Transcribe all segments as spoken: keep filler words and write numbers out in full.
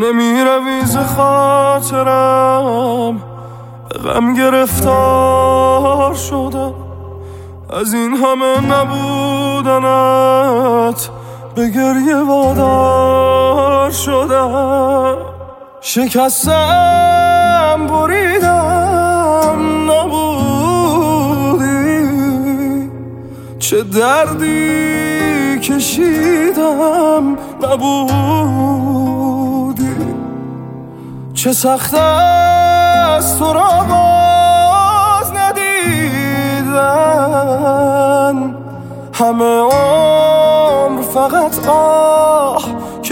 نمی روی ز خاطرم، به غم گرفتار شدم. از این همه نبودنت به گریه وادار شدم. شکستم بریدم نبودی، چه دردی کشیدم نبودی. چه سخت است تو را باز ندیدن، همه عمر فقط آه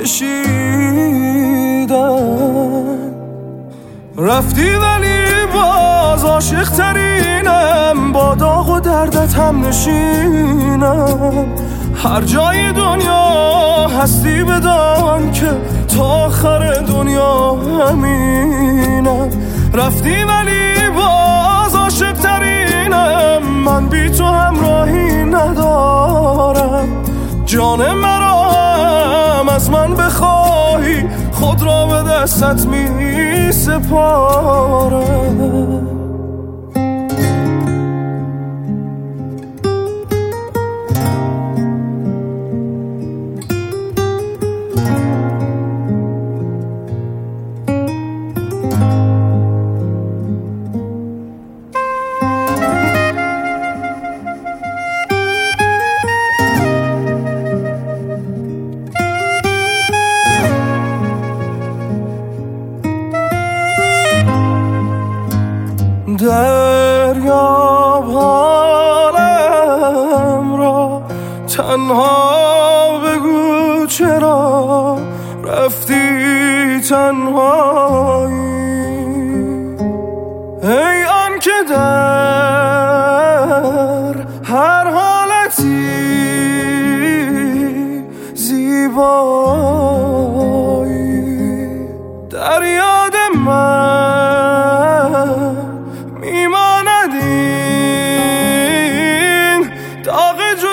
کشیدن. رفتی ولی باز عاشق ترینم، با داغ و دردت هم نشینم. هر جای دنیا هستی بدان که تا آخر دنیا همینم. رفتی ولی باز عاشق ترینم، من بی تو همراهی ندارم. جان مرا هم از من بخواهی، خود را به دستت می سپارم. دریاب حالم را تنها بگو، چرا رفتی تنهایی؟ ای آن که در هر حالتی زیبایی، در یاد من میماند این داغ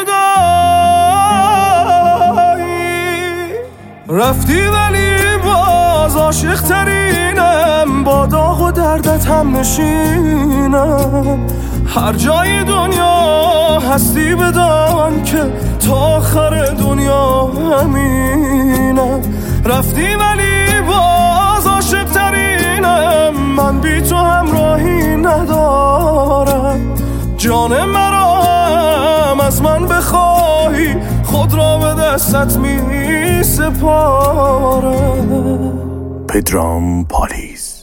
جدایی. رفتی ولی باز عاشق ترینم، با داغ و دردت هم نشینم. هر جای دنیا هستی بدان که تا آخر دنیا همینم. رفتی ولی باز عاشق ترینم، من بی تو همراهی ندارم. جان مرا هم از من بخواهی، خود را به دستت می سپارم. پدرام پالیز.